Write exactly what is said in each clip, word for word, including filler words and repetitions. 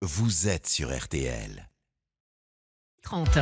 vous êtes sur R T L. trente.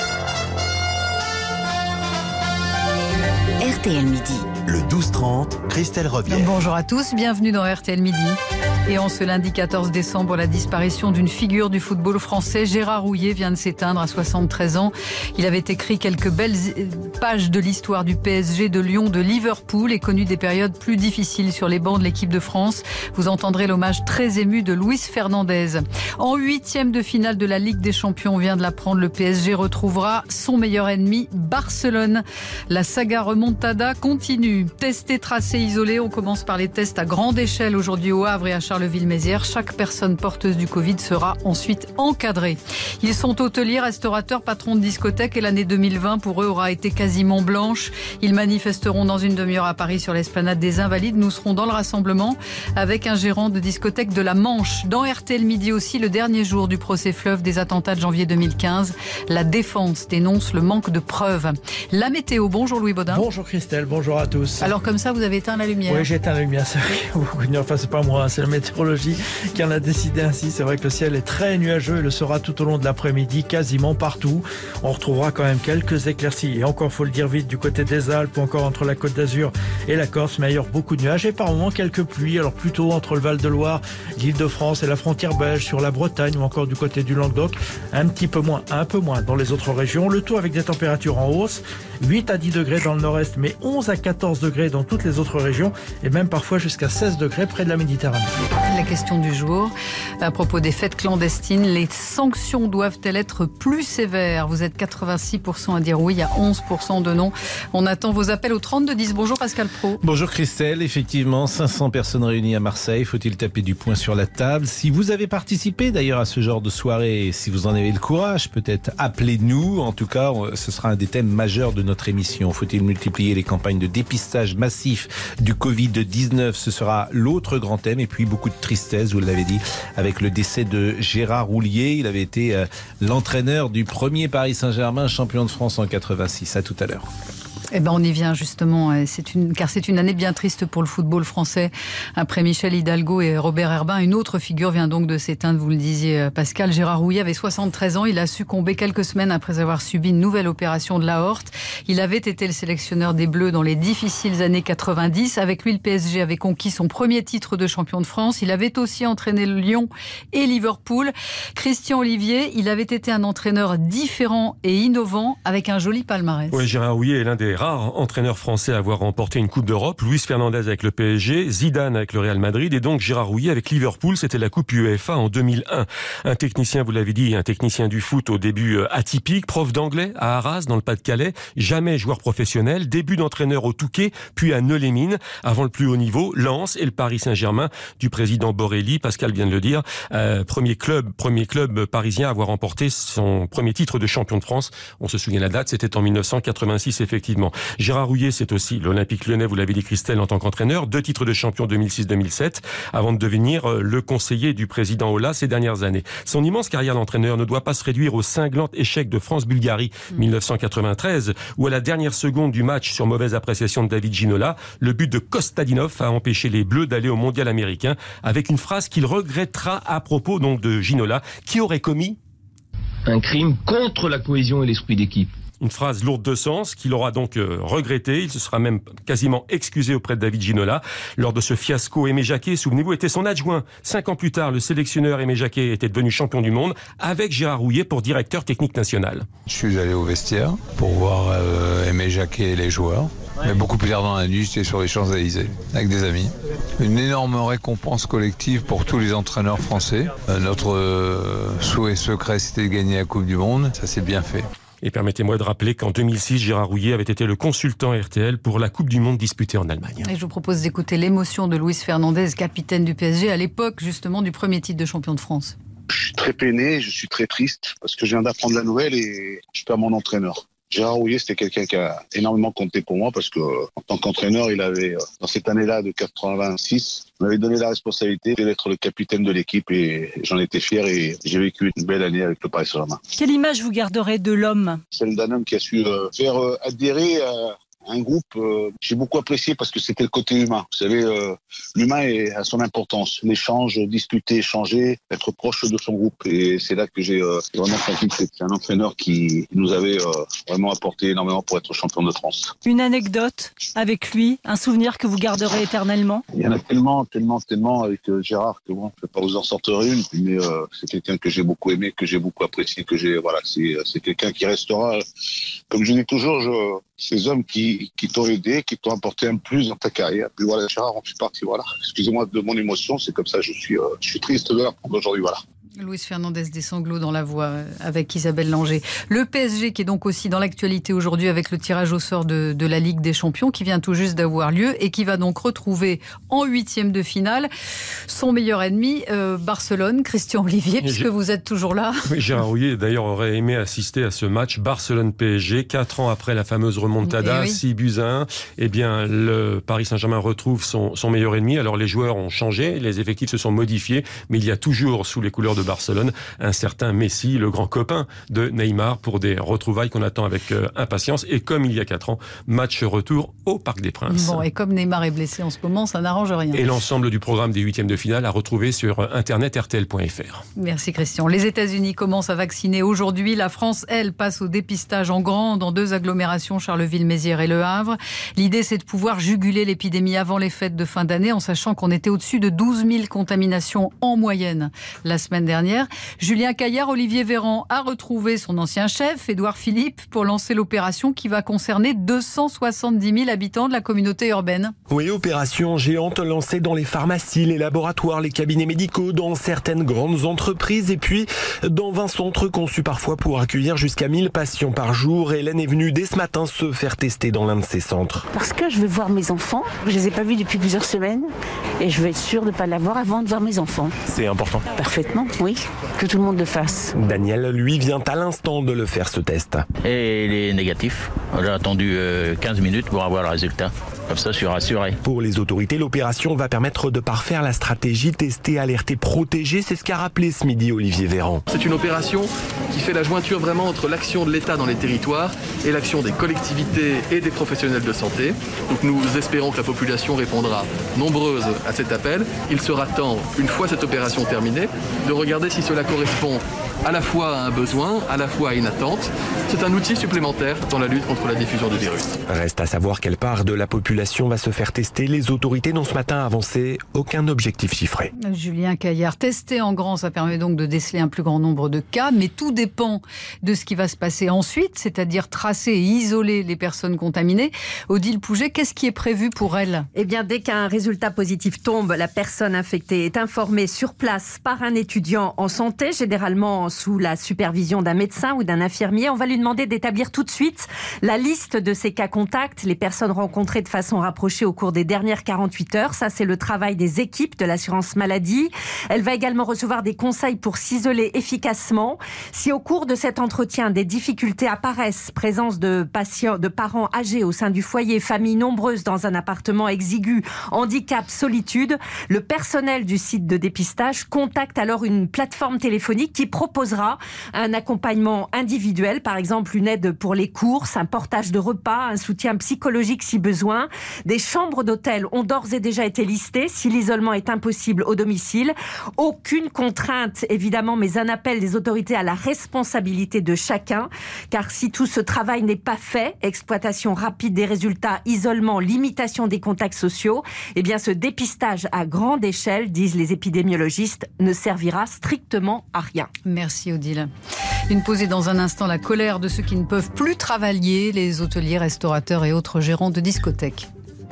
R T L Midi. Le douze trente, Christelle Robière. Bonjour à tous, bienvenue dans R T L Midi. Et en ce lundi quatorze décembre, la disparition d'une figure du football français, Gérard Houllier, vient de s'éteindre à soixante-treize ans. Il avait écrit quelques belles pages de l'histoire du P S G, de Lyon, de Liverpool et connu des périodes plus difficiles sur les bancs de l'équipe de France. Vous entendrez l'hommage très ému de Luis Fernandez. En huitième de finale de la Ligue des Champions, on vient de l'apprendre, le P S G retrouvera son meilleur ennemi, Barcelone. La saga remontada continue. Testé, tracé, isolé. On commence par les tests à grande échelle aujourd'hui au Havre et à Charleville-Mézières. Chaque personne porteuse du Covid sera ensuite encadrée. Ils sont hôteliers, restaurateurs, patrons de discothèques et l'année deux mille vingt pour eux aura été quasiment blanche. Ils manifesteront dans une demi-heure à Paris sur l'esplanade des Invalides. Nous serons dans le rassemblement avec un gérant de discothèque de la Manche. Dans R T L Midi aussi, le dernier jour du procès fleuve des attentats de janvier deux mille quinze. La défense dénonce le manque de preuves. La météo. Bonjour Louis Baudin. Bonjour Christelle, bonjour à tous. Alors comme ça, vous avez éteint la lumière. Oui, j'ai éteint la lumière, c'est vrai. Enfin, c'est pas moi, c'est la météorologie qui en a décidé ainsi. C'est vrai que le ciel est très nuageux et le sera tout au long de l'après-midi, quasiment partout. On retrouvera quand même quelques éclaircies. Et encore, faut le dire vite, du côté des Alpes ou encore entre la Côte d'Azur et la Corse, mais ailleurs beaucoup de nuages et par moments quelques pluies. Alors plutôt entre le Val-de-Loire, l'Île-de-France et la frontière belge, sur la Bretagne ou encore du côté du Languedoc. Un petit peu moins, un peu moins dans les autres régions. Le tout avec des températures en hausse. huit à dix degrés dans le nord-est, mais onze à quatorze degrés dans toutes les autres régions et même parfois jusqu'à seize degrés près de la Méditerranée. La question du jour, à propos des fêtes clandestines, les sanctions doivent-elles être plus sévères? Vous êtes quatre-vingt-six pour cent à dire oui, il y a onze pour cent de non. On attend vos appels au trente-deux dix. Bonjour Pascal Praud. Bonjour Christelle, effectivement, cinq cents personnes réunies à Marseille. Faut-il taper du poing sur la table? Si vous avez participé d'ailleurs à ce genre de soirée, si vous en avez le courage, peut-être appelez-nous. En tout cas, ce sera un des thèmes majeurs de notre émission. Faut-il multiplier les campagnes de dépistage massif du covid dix-neuf? Ce sera l'autre grand thème. Et puis beaucoup de tristesse, vous l'avez dit, avec le décès de Gérard Houllier. Il avait été euh, l'entraîneur du premier Paris Saint-Germain, champion de France en quatre-vingt-six. À tout à l'heure. Eh ben on y vient justement, c'est une, car c'est une année bien triste pour le football français. Après Michel Hidalgo et Robert Herbin, une autre figure vient donc de s'éteindre, vous le disiez Pascal. Gérard Houllier avait soixante-treize ans, il a succombé quelques semaines après avoir subi une nouvelle opération de l'aorte. Il avait été le sélectionneur des Bleus dans les difficiles années quatre-vingt-dix. Avec lui, le P S G avait conquis son premier titre de champion de France. Il avait aussi entraîné le Lyon et Liverpool. Christian Olivier, il avait été un entraîneur différent et innovant avec un joli palmarès. Oui, Gérard Houllier est l'un des rares entraîneurs français à avoir remporté une Coupe d'Europe. Luis Fernandez avec le P S G, Zidane avec le Real Madrid et donc Gérard Houllier avec Liverpool. C'était la Coupe UEFA en deux mille un. Un technicien, vous l'avez dit, un technicien du foot au début atypique, prof d'anglais à Arras dans le Pas-de-Calais, jamais joueur professionnel, début d'entraîneur au Touquet, puis à Neu-les-Mines, avant le plus haut niveau, Lens et le Paris Saint-Germain du président Borelli, Pascal vient de le dire, euh, premier club, premier club parisien à avoir remporté son premier titre de champion de France. On se souvient la date, c'était en mille neuf cent quatre-vingt-six effectivement. Gérard Houllier, c'est aussi l'Olympique Lyonnais, vous l'avez dit Christelle, en tant qu'entraîneur, deux titres de champion deux mille six deux mille sept, avant de devenir le conseiller du président Ola ces dernières années. Son immense carrière d'entraîneur ne doit pas se réduire au cinglant échec de France-Bulgarie mmh. mille neuf cent quatre-vingt-treize, où à la dernière seconde du match, sur mauvaise appréciation de David Ginola, le but de Kostadinov a empêché les Bleus d'aller au mondial américain, avec une phrase qu'il regrettera à propos donc de Ginola, qui aurait commis un crime contre la cohésion et l'esprit d'équipe. Une phrase lourde de sens qu'il aura donc euh, regretté. Il se sera même quasiment excusé auprès de David Ginola. Lors de ce fiasco, Aimé Jacquet, souvenez-vous, était son adjoint. Cinq ans plus tard, le sélectionneur Aimé Jacquet était devenu champion du monde avec Gérard Houllier pour directeur technique national. Je suis allé au vestiaire pour voir euh, Aimé Jacquet et les joueurs. Mais beaucoup plus tard dans la nuit, j'étais sur les Champs-Élysées avec des amis. Une énorme récompense collective pour tous les entraîneurs français. Euh, notre euh, souhait secret, c'était de gagner la Coupe du Monde. Ça s'est bien fait. Et permettez-moi de rappeler qu'en deux mille six, Gérard Houllier avait été le consultant R T L pour la Coupe du Monde disputée en Allemagne. Et je vous propose d'écouter l'émotion de Luis Fernandez, capitaine du P S G, à l'époque justement du premier titre de champion de France. Je suis très peiné, je suis très triste parce que je viens d'apprendre la nouvelle et je perds mon entraîneur. Gérard Houllier, c'était quelqu'un qui a énormément compté pour moi parce que, en tant qu'entraîneur, il avait, dans cette année-là de quatre-vingt-six, il m'avait donné la responsabilité d'être le capitaine de l'équipe et j'en étais fier et j'ai vécu une belle année avec le Paris Saint-Germain. Quelle image vous garderez de l'homme ? Celle d'un homme qui a su euh, faire euh, adhérer euh, un groupe, euh, j'ai beaucoup apprécié parce que c'était le côté humain. Vous savez, euh, l'humain est, a son importance. L'échange, discuter, échanger, être proche de son groupe. Et c'est là que j'ai euh, vraiment senti que c'était un entraîneur qui nous avait euh, vraiment apporté énormément pour être champion de France. Une anecdote avec lui, un souvenir que vous garderez éternellement? Il y en a tellement, tellement, tellement avec euh, Gérard que bon, je ne peux pas vous en sortir une, mais euh, c'est quelqu'un que j'ai beaucoup aimé, que j'ai beaucoup apprécié, que j'ai, voilà, c'est, c'est quelqu'un qui restera, comme je dis toujours, je, ces hommes qui, qui t'ont aidé, qui t'ont apporté un plus dans ta carrière. Puis voilà, Gérard, on fait partie, voilà. Excusez-moi de mon émotion, c'est comme ça, je suis, euh, je suis triste de l'apprendre aujourd'hui, voilà. Luis Fernandez, des sanglots dans la voix avec Isabelle Langer. Le P S G qui est donc aussi dans l'actualité aujourd'hui avec le tirage au sort de, de la Ligue des Champions qui vient tout juste d'avoir lieu et qui va donc retrouver en huitième de finale son meilleur ennemi, euh, Barcelone. Christian Olivier, puisque vous êtes toujours là. Oui, Gérard Rouillet d'ailleurs aurait aimé assister à ce match Barcelone-P S G, quatre ans après la fameuse remontada, six oui. buts à un. Eh bien, le Paris Saint-Germain retrouve son, son meilleur ennemi. Alors les joueurs ont changé, les effectifs se sont modifiés, mais il y a toujours sous les couleurs de Barcelone, un certain Messi, le grand copain de Neymar, pour des retrouvailles qu'on attend avec euh, impatience. Et comme il y a quatre ans, match retour au Parc des Princes. Bon, et comme Neymar est blessé en ce moment, ça n'arrange rien. Et l'ensemble du programme des huitièmes de finale à retrouver sur internet r t l point f r. Merci Christian. Les États-Unis commencent à vacciner aujourd'hui. La France, elle, passe au dépistage en grand dans deux agglomérations, Charleville-Mézières et Le Havre. L'idée, c'est de pouvoir juguler l'épidémie avant les fêtes de fin d'année, en sachant qu'on était au-dessus de douze mille contaminations en moyenne la semaine dernière. Julien Caillard, Olivier Véran a retrouvé son ancien chef, Édouard Philippe, pour lancer l'opération qui va concerner deux cent soixante-dix mille habitants de la communauté urbaine. Oui, opération géante lancée dans les pharmacies, les laboratoires, les cabinets médicaux, dans certaines grandes entreprises et puis dans vingt centres conçus parfois pour accueillir jusqu'à mille patients par jour. Hélène est venue dès ce matin se faire tester dans l'un de ces centres. Parce que je veux voir mes enfants. Je les ai pas vus depuis plusieurs semaines et je veux être sûre de ne pas l'avoir avant de voir mes enfants. C'est important. Parfaitement, oui. Que tout le monde le fasse. Daniel, lui, vient à l'instant de le faire, ce test. Et il est négatif. J'ai attendu quinze minutes pour avoir le résultat. Comme ça, je suis rassuré. Pour les autorités, l'opération va permettre de parfaire la stratégie tester, alerter, protéger. C'est ce qu'a rappelé ce midi Olivier Véran. C'est une opération qui fait la jointure vraiment entre l'action de l'État dans les territoires et l'action des collectivités et des professionnels de santé. Donc nous espérons que la population répondra nombreuse à cet appel. Il sera temps, une fois cette opération terminée, de regarder si cela correspond à la fois à un besoin, à la fois à une attente. C'est un outil supplémentaire dans la lutte contre la diffusion du virus. Reste à savoir quelle part de la population va se faire tester. Les autorités n'ont ce matin avancé aucun objectif chiffré. Julien Caillard, tester en grand, ça permet donc de déceler un plus grand nombre de cas, mais tout dépend de ce qui va se passer ensuite, c'est-à-dire tracer et isoler les personnes contaminées. Odile Pouget, qu'est-ce qui est prévu pour elle ? Eh bien, dès qu'un résultat positif tombe, la personne infectée est informée sur place par un étudiant en santé, généralement sous la supervision d'un médecin ou d'un infirmier. On va lui demander d'établir tout de suite la liste de ses cas contacts, les personnes rencontrées de façon rapprochée au cours des dernières quarante-huit heures. Ça, c'est le travail des équipes de l'assurance maladie. Elle va également recevoir des conseils pour s'isoler efficacement. Si au cours de cet entretien, des difficultés apparaissent, présence de patients, de parents âgés au sein du foyer, familles nombreuses dans un appartement exigu, handicap, solitude, le personnel du site de dépistage contacte alors une plateforme téléphonique qui propose un accompagnement individuel, par exemple une aide pour les courses, un portage de repas, un soutien psychologique si besoin. Des chambres d'hôtel ont d'ores et déjà été listées si l'isolement est impossible au domicile. Aucune contrainte, évidemment, mais un appel des autorités à la responsabilité de chacun. Car si tout ce travail n'est pas fait, exploitation rapide des résultats, isolement, limitation des contacts sociaux, eh bien ce dépistage à grande échelle, disent les épidémiologistes, ne servira strictement à rien. Merci. Merci Odile. Une pause et dans un instant la colère de ceux qui ne peuvent plus travailler, les hôteliers, restaurateurs et autres gérants de discothèques.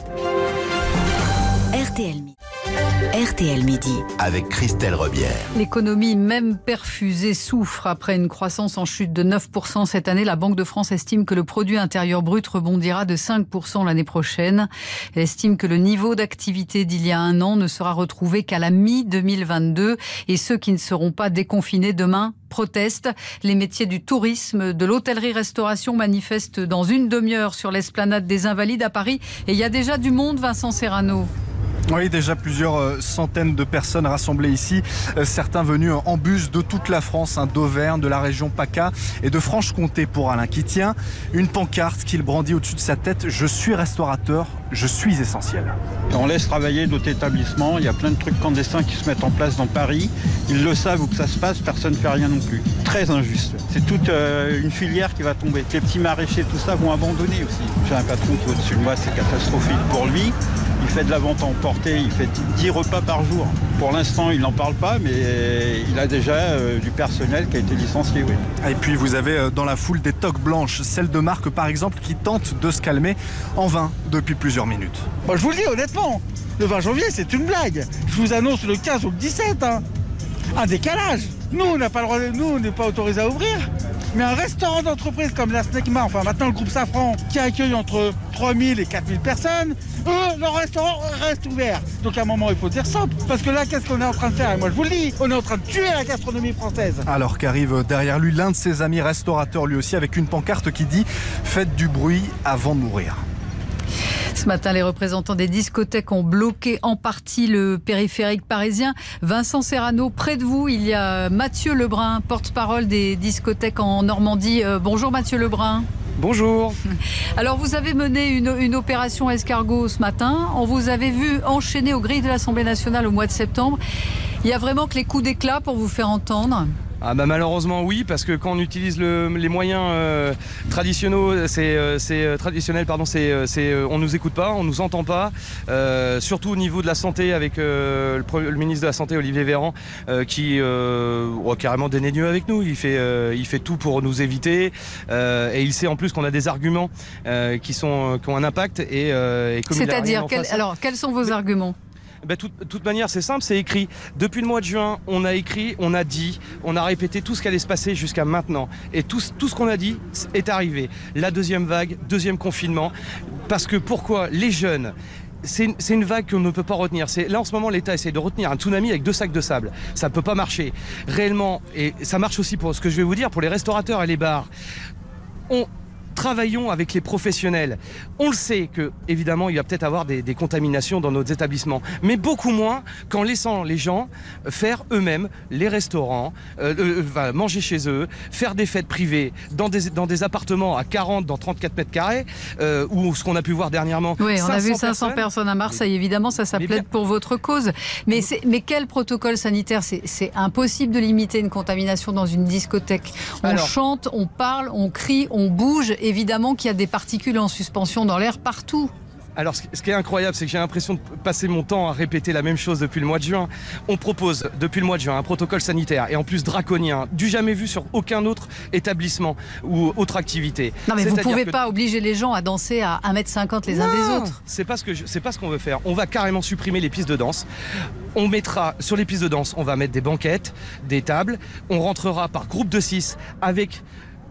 R T L R T L Midi. Avec Christelle Rebière. L'économie, même perfusée, souffre. Après une croissance en chute de neuf pour cent cette année, la Banque de France estime que le produit intérieur brut rebondira de cinq pour cent l'année prochaine. Elle estime que le niveau d'activité d'il y a un an ne sera retrouvé qu'à la mi deux mille vingt-deux. Et ceux qui ne seront pas déconfinés demain protestent. Les métiers du tourisme, de l'hôtellerie-restauration manifestent dans une demi-heure sur l'esplanade des Invalides à Paris. Et il y a déjà du monde, Vincent Serrano. Oui, déjà plusieurs centaines de personnes rassemblées ici, certains venus en bus de toute la France, hein, d'Auvergne, de la région PACA et de Franche-Comté pour Alain, qui tient une pancarte qu'il brandit au-dessus de sa tête. Je suis restaurateur, je suis essentiel. On laisse travailler notre établissement, il y a plein de trucs clandestins qui se mettent en place dans Paris. Ils le savent où que ça se passe, personne ne fait rien non plus. Très injuste. C'est toute euh, une filière qui va tomber. Les petits maraîchers, tout ça, vont abandonner aussi. J'ai un patron qui est au-dessus de moi, c'est catastrophique pour lui. Il fait de la vente à emporter, il fait dix repas par jour. Pour l'instant, il n'en parle pas, mais il a déjà euh, du personnel qui a été licencié, oui. Et puis vous avez dans la foule des toques blanches, celles de marque par exemple, qui tentent de se calmer en vain depuis plusieurs minutes. Bon, je vous le dis honnêtement, le vingt janvier c'est une blague. Je vous annonce le quinze ou le dix-sept, hein. Un décalage. Nous, on n'a pas le droit, de... nous, on n'est pas autorisé à ouvrir. Mais un restaurant d'entreprise comme la Snecma, enfin maintenant le groupe Safran, qui accueille entre trois mille et quatre mille personnes, eux, leur restaurant reste ouvert. Donc à un moment, il faut dire stop. Parce que là, qu'est-ce qu'on est en train de faire? Et moi, je vous le dis, on est en train de tuer la gastronomie française. Alors qu'arrive derrière lui l'un de ses amis restaurateurs, lui aussi, avec une pancarte qui dit « Faites du bruit avant de mourir ». Ce matin, les représentants des discothèques ont bloqué en partie le périphérique parisien. Vincent Serrano, près de vous, il y a Mathieu Lebrun, porte-parole des discothèques en Normandie. Euh, bonjour Mathieu Lebrun. Bonjour. Alors vous avez mené une, une opération escargot ce matin. On vous avait vu enchaîner aux grilles de l'Assemblée nationale au mois de septembre. Il y a vraiment que les coups d'éclat pour vous faire entendre? Ah bah malheureusement oui, parce que quand on utilise le, les moyens euh, traditionnels, c'est euh, euh, traditionnel, pardon, c'est euh, euh, on nous écoute pas, on nous entend pas, euh, surtout au niveau de la santé avec euh, le, le ministre de la Santé Olivier Véran, euh, qui euh, oh, carrément dédaigneux avec nous. Il fait euh, il fait tout pour nous éviter, euh, et il sait en plus qu'on a des arguments euh, qui sont qui ont un impact et, euh, et c'est-à-dire quel, alors quels sont vos Mais, arguments? De toute, toute manière, c'est simple, c'est écrit. Depuis le mois de juin, on a écrit, on a dit, on a répété tout ce qui allait se passer jusqu'à maintenant. Et tout, tout ce qu'on a dit est arrivé. La deuxième vague, deuxième confinement. Parce que pourquoi? Les jeunes... C'est une vague qu'on ne peut pas retenir. Là, en ce moment, l'État essaie de retenir un tsunami avec deux sacs de sable. Ça ne peut pas marcher. Réellement, et ça marche aussi pour ce que je vais vous dire, pour les restaurateurs et les bars. On... Travaillons avec les professionnels. On le sait que, évidemment, il va peut-être avoir des, des contaminations dans nos établissements, mais beaucoup moins qu'en laissant les gens faire eux-mêmes les restaurants, euh, euh, manger chez eux, faire des fêtes privées dans des, dans des appartements à quarante, dans trente-quatre mètres carrés, euh, ou ce qu'on a pu voir dernièrement. Oui, on a vu cinq cents personnes à Marseille, évidemment, ça, ça plaide pour votre cause. Mais, mais quel protocole sanitaire? C'est impossible de limiter une contamination dans une discothèque. On Alors, chante, on parle, on crie, on bouge. Évidemment qu'il y a des particules en suspension dans l'air partout. Alors, ce qui est incroyable, c'est que j'ai l'impression de passer mon temps à répéter la même chose depuis le mois de juin. On propose, depuis le mois de juin, un protocole sanitaire, et en plus draconien, du jamais vu sur aucun autre établissement ou autre activité. Non, mais vous ne pouvez que... pas obliger les gens à danser à un mètre cinquante les non, uns des autres. C'est pas ce que je... c'est pas ce qu'on veut faire. On va carrément supprimer les pistes de danse. On mettra, sur les pistes de danse, on va mettre des banquettes, des tables. On rentrera par groupe de six avec...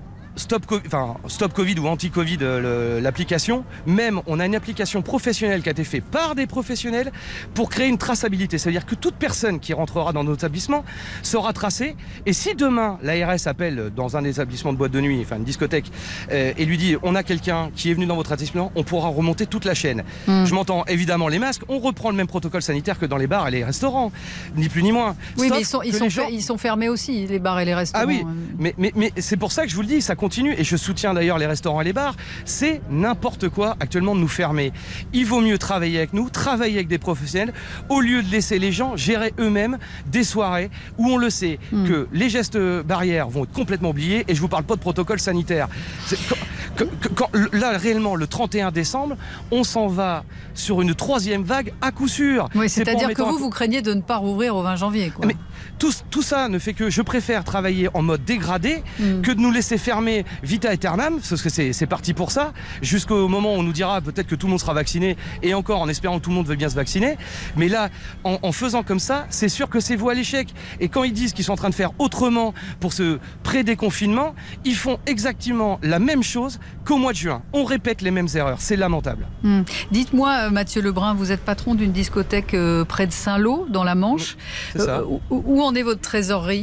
Stop, enfin, Stop Covid ou Anti-Covid, euh, l'application. Même, on a une application professionnelle qui a été faite par des professionnels pour créer une traçabilité. C'est-à-dire que toute personne qui rentrera dans notre établissement sera tracée. Et si demain, l'A R S appelle dans un établissement de boîte de nuit, enfin une discothèque, euh, et lui dit, on a quelqu'un qui est venu dans votre établissement, on pourra remonter toute la chaîne. Mm. Je m'entends évidemment les masques. On reprend le même protocole sanitaire que dans les bars et les restaurants. Ni plus ni moins. Oui, Sauf mais ils sont, ils, sont gens... ils sont fermés aussi, les bars et les restaurants. Ah oui, mais, mais, mais c'est pour ça que je vous le dis, ça continue. Et je soutiens d'ailleurs les restaurants et les bars. C'est n'importe quoi actuellement de nous fermer. Il vaut mieux travailler avec nous, travailler avec des professionnels, au lieu de laisser les gens gérer eux-mêmes des soirées où on le sait mmh. que les gestes barrières vont être complètement oubliés. Et je vous parle pas de protocole sanitaire. Quand, quand, quand, là, réellement, le trente et un décembre, on s'en va sur une troisième vague à coup sûr. Oui, c'est-à-dire que vous, vous craignez de ne pas rouvrir au vingt janvier, quoi. Mais tout, tout ça ne fait que je préfère travailler en mode dégradé mmh. que de nous laisser fermer vita aeternam, parce que c'est parti pour ça, jusqu'au moment où on nous dira peut-être que tout le monde sera vacciné, et encore en espérant que tout le monde veuille bien se vacciner. Mais là, en, en faisant comme ça, c'est sûr que c'est voué à l'échec. Et quand ils disent qu'ils sont en train de faire autrement pour ce pré-déconfinement, ils font exactement la même chose qu'au mois de juin. On répète les mêmes erreurs. C'est lamentable. Mmh. Dites-moi, Mathieu Lebrun, vous êtes patron d'une discothèque euh, près de Saint-Lô, dans la Manche. C'est ça. Euh, où, où en est votre trésorerie ?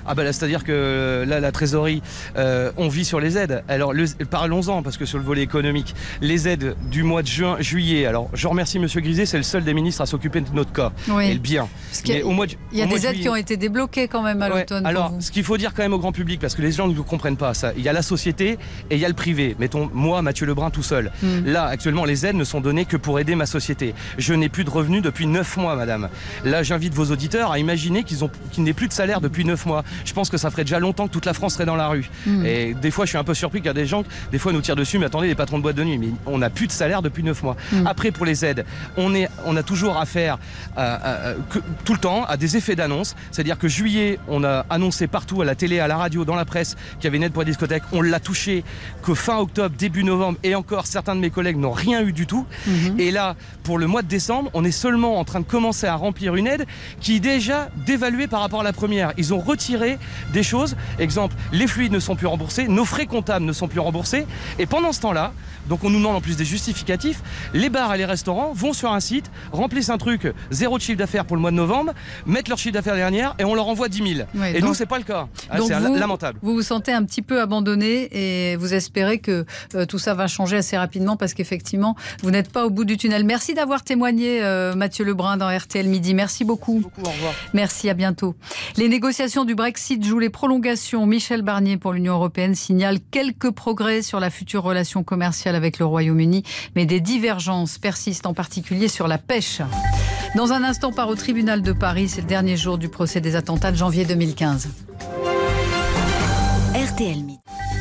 Ah bah là, c'est-à-dire que là, la trésorerie, euh, on vit sur les aides. Alors le, parlons-en, parce que sur le volet économique, les aides du mois de juin, juillet. Alors je remercie Monsieur Griset, c'est le seul des ministres à s'occuper de notre cas. Oui. Et le bien. Il y a, au mois de, il y a au mois des de aides juillet, qui ont été débloquées quand même à ouais, l'automne. alors, ce qu'il faut dire quand même au grand public, parce que les gens ne comprennent pas ça, il y a la société et il y a le privé. Mettons, moi, Mathieu Lebrun, tout seul. Mm. Là, actuellement, les aides ne sont données que pour aider ma société. Je n'ai plus de revenus depuis neuf mois, madame. Là, j'invite vos auditeurs à imaginer qu'ils ont, qu'ils n'aient plus de salaire depuis neuf mois. Je pense que ça ferait déjà longtemps que toute la France serait dans la rue. Mm. Et des fois, je suis un peu surpris qu'il y a des gens, des fois, nous tirent dessus, mais attendez, les patrons de boîte de nuit, mais on n'a plus de salaire depuis neuf mois. Mm. Après, pour les aides, on, est, on a toujours affaire à, à, à, que, tout le temps à des effets d'annonce. C'est-à-dire que juillet, on a annoncé partout, à la télé, à la radio, dans la presse, qu'il y avait une aide pour la discothèque. On l'a touché que fin octobre, début novembre, et encore, certains de mes collègues n'ont rien eu du tout. Mm-hmm. Et là, pour le mois de décembre, on est seulement en train de commencer à remplir une aide qui est déjà dévaluée par rapport à la première. Ils ont retiré des choses. Exemple, les fluides ne sont plus remboursés, nos frais comptables ne sont plus remboursés. Et pendant ce temps-là, donc on nous demande en plus des justificatifs, les bars et les restaurants vont sur un site, remplissent un truc, zéro de chiffre d'affaires pour le mois de novembre, mettent leur chiffre d'affaires dernière et on leur envoie dix mille. Oui, et donc, nous, c'est pas le cas. Ah, c'est vous, lamentable. Vous vous sentez un petit peu abandonné et vous espérez que euh, tout ça va changer assez rapidement parce qu'effectivement, vous n'êtes pas au bout du tunnel. Merci d'avoir témoigné, euh, Mathieu Lebrun, dans R T L Midi. Merci beaucoup. Merci beaucoup, au revoir. Merci, à bientôt. Les négociations du Brexit jouent les prolongations. Michel Barnier pour l'Union européenne signale quelques progrès sur la future relation commerciale avec le Royaume-Uni, mais des divergences persistent, en particulier sur la pêche. Dans un instant, part au tribunal de Paris, c'est le dernier jour du procès des attentats de janvier deux mille quinze. R T L Midi.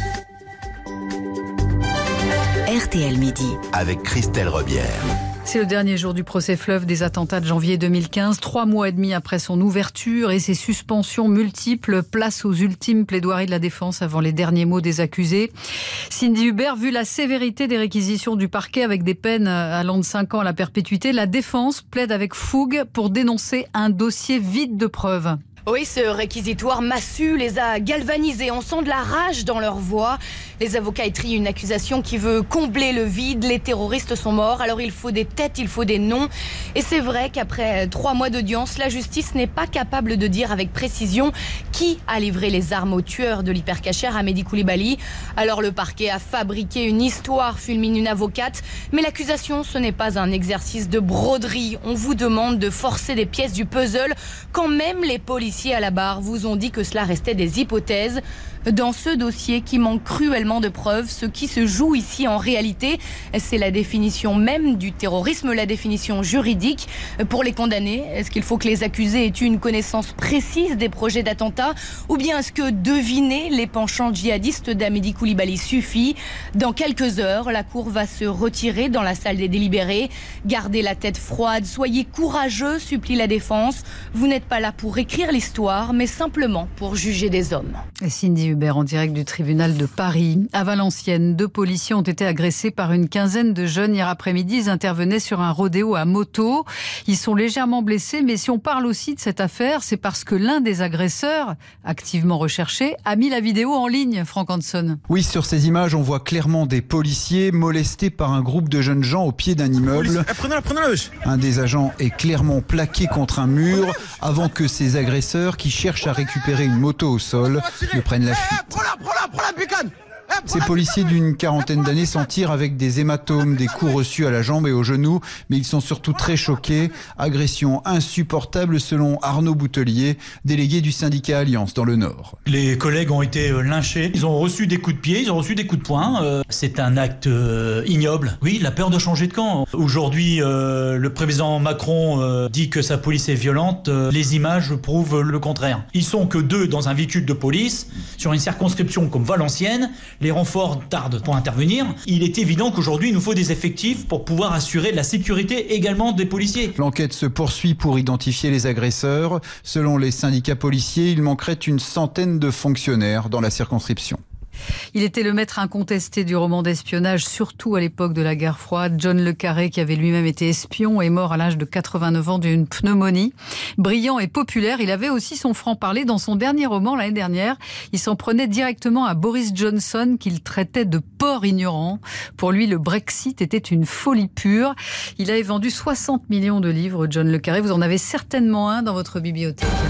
R T L Midi. Avec Christelle Rebière. C'est le dernier jour du procès fleuve des attentats de janvier deux mille quinze, trois mois et demi après son ouverture et ses suspensions multiples. Place aux ultimes plaidoiries de la défense avant les derniers mots des accusés. Cindy Hubert, vu la sévérité des réquisitions du parquet avec des peines allant de cinq ans à la perpétuité, la défense plaide avec fougue pour dénoncer un dossier vide de preuves. Oui, ce réquisitoire massue les a galvanisés. On sent de la rage dans leur voix. Les avocats étrillent une accusation qui veut combler le vide. Les terroristes sont morts, alors il faut des têtes, il faut des noms. Et c'est vrai qu'après trois mois d'audience, la justice n'est pas capable de dire avec précision qui a livré les armes aux tueurs de l'hypercachère à Mehdi Koulibaly. Alors le parquet a fabriqué une histoire, fulmine une avocate. Mais l'accusation, ce n'est pas un exercice de broderie. On vous demande de forcer des pièces du puzzle quand même les policiers à la barre vous ont dit que cela restait des hypothèses. Dans ce dossier qui manque cruellement de preuves, ce qui se joue ici en réalité, c'est la définition même du terrorisme, la définition juridique. Pour les condamnés, est-ce qu'il faut que les accusés aient eu une connaissance précise des projets d'attentat, ou bien est-ce que deviner les penchants djihadistes d'Amedi Koulibaly suffit? Dans quelques heures, la cour va se retirer dans la salle des délibérés. Gardez la tête froide, soyez courageux, supplie la défense. Vous n'êtes pas là pour écrire l'histoire, mais simplement pour juger des hommes. Et Cindy Hubert en direct du tribunal de Paris. À Valenciennes, deux policiers ont été agressés par une quinzaine de jeunes hier après-midi. Ils intervenaient sur un rodéo à moto. Ils sont légèrement blessés, mais si on parle aussi de cette affaire, c'est parce que l'un des agresseurs, activement recherché, a mis la vidéo en ligne, Franck Hanson. Oui, sur ces images, on voit clairement des policiers molestés par un groupe de jeunes gens au pied d'un immeuble. Prenez-la, prenez-la. Un des agents est clairement plaqué contre un mur avant que ces agresseurs, qui cherchent à récupérer une moto au sol, ne prennent la fuite. Prends-la, prends-la, prends-la, bécane. Ces policiers d'une quarantaine d'années s'en tirent avec des hématomes, des coups reçus à la jambe et au genou, mais ils sont surtout très choqués. Agression insupportable selon Arnaud Boutelier, délégué du syndicat Alliance dans le Nord. Les collègues ont été lynchés, ils ont reçu des coups de pied, ils ont reçu des coups de poing. C'est un acte ignoble. Oui, la peur de changer de camp. Aujourd'hui, le président Macron dit que sa police est violente. Les images prouvent le contraire. Ils sont que deux dans un véhicule de police, sur une circonscription comme Valenciennes. Les renforts tardent pour intervenir. Il est évident qu'aujourd'hui, il nous faut des effectifs pour pouvoir assurer la sécurité également des policiers. L'enquête se poursuit pour identifier les agresseurs. Selon les syndicats policiers, il manquerait une centaine de fonctionnaires dans la circonscription. Il était le maître incontesté du roman d'espionnage, surtout à l'époque de la guerre froide. John Le Carré, qui avait lui-même été espion, est mort à l'âge de quatre-vingt-neuf ans d'une pneumonie. Brillant et populaire, il avait aussi son franc-parler. Dans son dernier roman, l'année dernière, il s'en prenait directement à Boris Johnson, qu'il traitait de porc ignorant. Pour lui, le Brexit était une folie pure. Il avait vendu soixante millions de livres, John Le Carré. Vous en avez certainement un dans votre bibliothèque.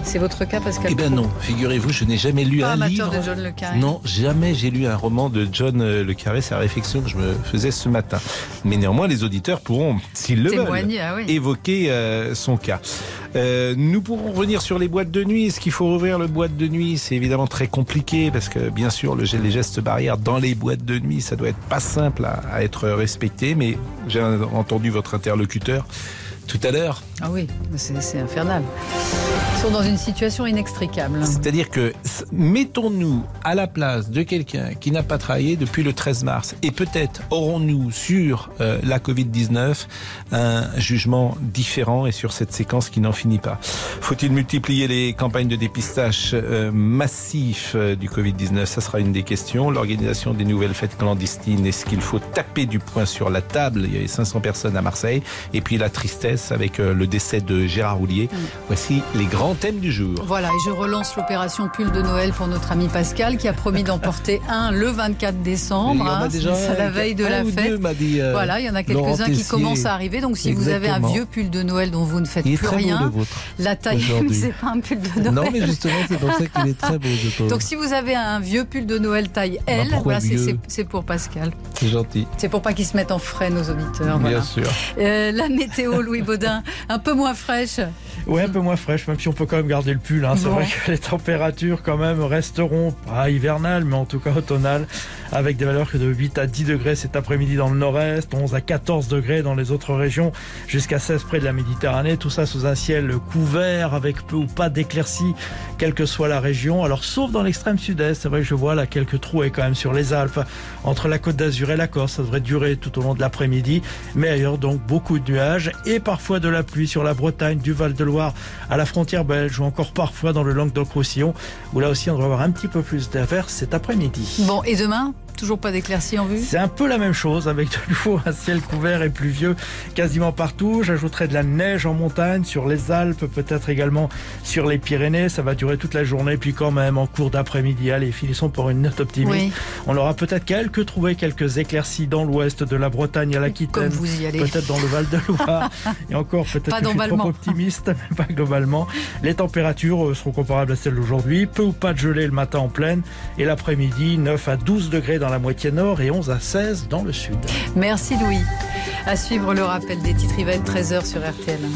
C'est votre cas, Pascal? Eh bien non, figurez-vous, je n'ai jamais lu Pas un amateur livre. de John le Carré. Non, jamais j'ai lu un roman de John le Carré. C'est la réflexion que je me faisais ce matin. Mais néanmoins, les auditeurs pourront, s'ils le Témoigner, veulent, ah oui. évoquer euh, son cas. Euh, nous pourrons revenir sur les boîtes de nuit. Est-ce qu'il faut rouvrir le boîte de nuit? C'est évidemment très compliqué parce que bien sûr, le, les gestes barrières dans les boîtes de nuit, ça doit être pas simple à, à être respecté. Mais j'ai entendu votre interlocuteur tout à l'heure. Ah oui, c'est, c'est infernal. Ils sont dans une situation inextricable. C'est-à-dire que mettons-nous à la place de quelqu'un qui n'a pas travaillé depuis le treize mars et peut-être aurons-nous sur euh, la covid dix-neuf un jugement différent et sur cette séquence qui n'en finit pas. Faut-il multiplier les campagnes de dépistage euh, massif euh, du covid dix-neuf? Ça sera une des questions. L'organisation des nouvelles fêtes clandestines, est-ce qu'il faut taper du poing sur la table? Il y avait cinq cents personnes à Marseille. Et puis la tristesse avec euh, le décès de Gérard Houllier. Mmh. Voici les grands thème du jour. Voilà, et je relance l'opération pull de Noël pour notre ami Pascal qui a promis d'emporter un le vingt-quatre décembre. Il y en a hein, déjà c'est la veille de la fête. Dit, euh, voilà, il y en a quelques-uns qui commencent à arriver. Donc si Exactement. Vous avez un vieux pull de Noël dont vous ne faites il plus rien, beau, la taille, c'est pas un pull de Noël. Non, mais justement, c'est pour ça qu'il est très beau. Je donc si vous avez un vieux pull de Noël taille L, bah, voilà, c'est, c'est, c'est pour Pascal. C'est gentil. C'est pour pas qu'ils se mettent en frais, nos auditeurs. Bien voilà. sûr. Euh, la météo, Louis Baudin, un peu moins fraîche. Ouais, un peu moins fraîche, même si on peut quand même garder le pull. Hein. C'est bon. Vrai que les températures quand même resteront pas hivernales, mais en tout cas automnales, avec des valeurs de huit à dix degrés cet après-midi dans le nord-est, onze à quatorze degrés dans les autres régions, jusqu'à seize près de la Méditerranée. Tout ça sous un ciel couvert, avec peu ou pas d'éclaircies, quelle que soit la région. Alors, sauf dans l'extrême sud-est, c'est vrai que je vois là quelques trouées quand même sur les Alpes, entre la Côte d'Azur et la Corse. Ça devrait durer tout au long de l'après-midi, mais ailleurs donc beaucoup de nuages et parfois de la pluie sur la Bretagne, du Val-de-Loire à la frontière belge, ou encore parfois dans le Languedoc-Roussillon, où là aussi on devrait avoir un petit peu plus d'averses cet après-midi. Bon, et demain ? Toujours pas d'éclaircies en vue? C'est un peu la même chose, avec de nouveau un ciel couvert et pluvieux quasiment partout. J'ajouterai de la neige en montagne, sur les Alpes, peut-être également sur les Pyrénées. Ça va durer toute la journée, puis quand même en cours d'après-midi. Allez, finissons pour une note optimiste. Oui. On aura peut-être quelques trouver quelques éclaircies dans l'ouest de la Bretagne à l'Aquitaine. Comme vous y allez. Peut-être dans le Val-de-Loire. Et encore, peut-être pas que je suis trop optimiste, mais pas globalement. Les températures seront comparables à celles d'aujourd'hui. Peu ou pas de gelée le matin en plaine. Et l'après-midi, neuf à douze degrés dans la moitié nord et onze à seize dans le sud. Merci Louis. À suivre le rappel des titres, il va être treize heures sur R T L.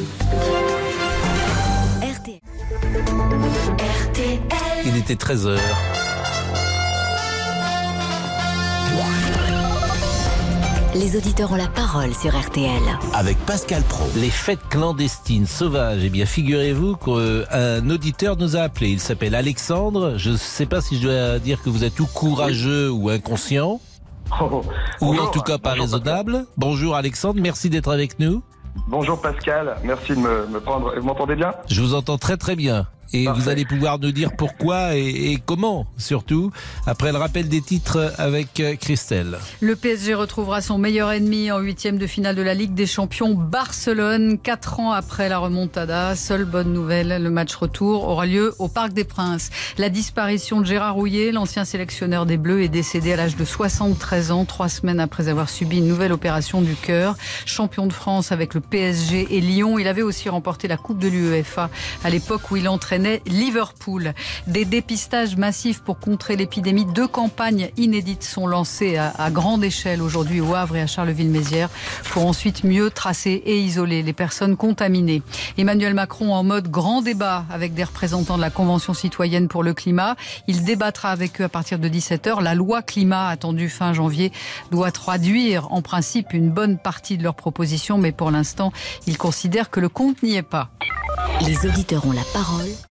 R T L. R T L. Il était treize heures. Les auditeurs ont la parole sur R T L. Avec Pascal Praud. Les fêtes clandestines sauvages. Eh bien, figurez-vous qu'un auditeur nous a appelé. Il s'appelle Alexandre. Je ne sais pas si je dois dire que vous êtes ou courageux ou inconscient. Oh, ou bonjour, en tout cas pas bonjour, raisonnable. Pascal. Bonjour Alexandre, merci d'être avec nous. Bonjour Pascal, merci de me, me prendre. Vous m'entendez bien? Je vous entends très très bien. Et Parfait. Vous allez pouvoir nous dire pourquoi et, et comment, surtout, après le rappel des titres avec Christelle. Le P S G retrouvera son meilleur ennemi en huitième de finale de la Ligue des Champions, Barcelone. Quatre ans après la remontada, seule bonne nouvelle, le match retour aura lieu au Parc des Princes. La disparition de Gérard Houllier, l'ancien sélectionneur des Bleus, est décédé à l'âge de soixante-treize ans, trois semaines après avoir subi une nouvelle opération du cœur. Champion de France avec le P S G et Lyon, il avait aussi remporté la Coupe de l'UEFA à l'époque où il entraînait Liverpool. Des dépistages massifs pour contrer l'épidémie. Deux campagnes inédites sont lancées à, à grande échelle aujourd'hui au Havre et à Charleville-Mézières pour ensuite mieux tracer et isoler les personnes contaminées. Emmanuel Macron en mode grand débat avec des représentants de la Convention citoyenne pour le climat. Il débattra avec eux à partir de dix-sept heures. La loi climat attendue fin janvier doit traduire en principe une bonne partie de leurs propositions, mais pour l'instant, ils considèrent que le compte n'y est pas. Les auditeurs ont la parole